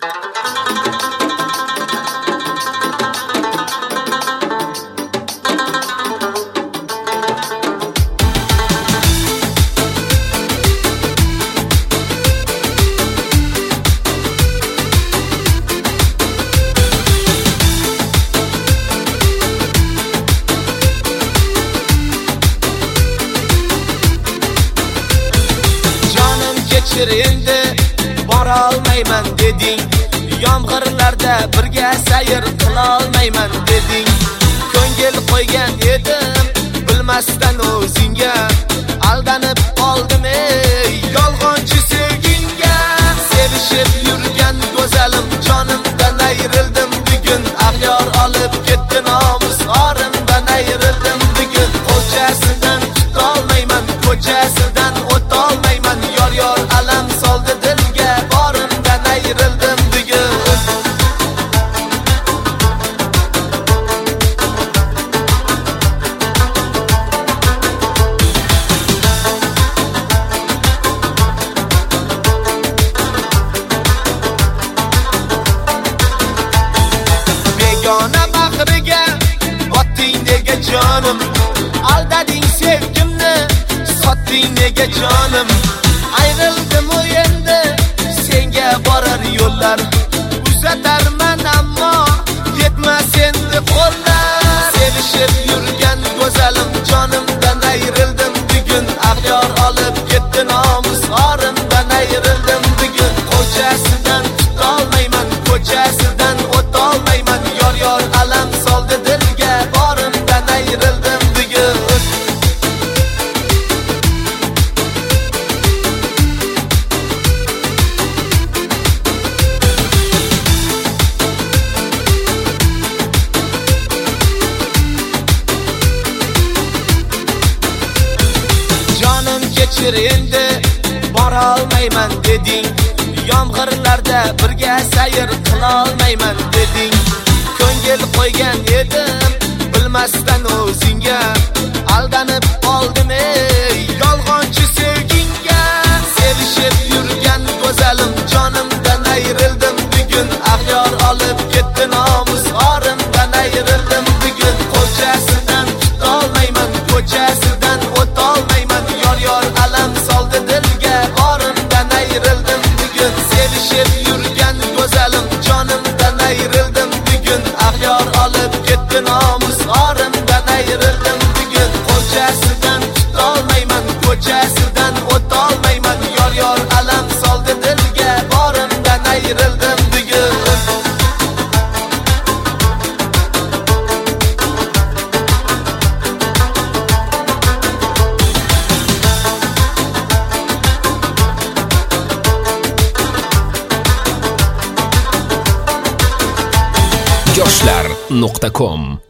endi bora olmayman deding, yomg'irlarda birga sayr qila olmayman deding. Ko'ngil qo'ygan edim bilmasdan o'zingga, aldanib qoldim ey yolg'onchi sevgingga. Sevishib yurgan go'zalim jonimdan ayrildim bugun, ag'yor olib ketdi nomus orimdan ayrildim bugun. Ko'chasidan tutolmayman, ko'chasidan o'tolmayman, yor yor alam soldi dilga, borimdan ayrildim bugun. Begona bag'riga otding nega jonim, aldading sevgimni, sotding nega jonim. Ayrildim o endi senga borar yo'llar, uzatarman ammo yetmas endi qo'llar. Sevishib yurgan go'zalim jonimdan ayrildim bugun, ag'yor olib ketdi nomus orimdan ayrildim bugun. Ko'chasidan tutolmayman, ko'chasidan o'tolmayman, yor yor alam soldi dilga, borimdan ayrildim bugun. Jonim kechir endi bora olmayman deding, yomg'irlarda birga sayr qila olmayman deding. Ko'ngil qo'ygan edim bilmasdan o'zingga, aldanib qoldim ey yolg'onchi sevgingga. Sevishib yurgan go'zalim jonimdan ayrildim bugun, ag'yor olib ketdi nomus orimdan ayrildim bugun. Ko'chasidan tutolmayman, ko'chasidan o'tolmayman, yor yor alam soldi dilga, borimdan ayrildim bugun. Sevishib yurgan go'zalim jonimdan ayrildim bugun, ag'yor olib ketdi nomus orimdan ayrildim bugun. Ko'chasidan tutolmayman, ko'chasidan o'tolmayman, yor yor alam soldi dilga, borimdan ayrildim bugun. yoshlar.com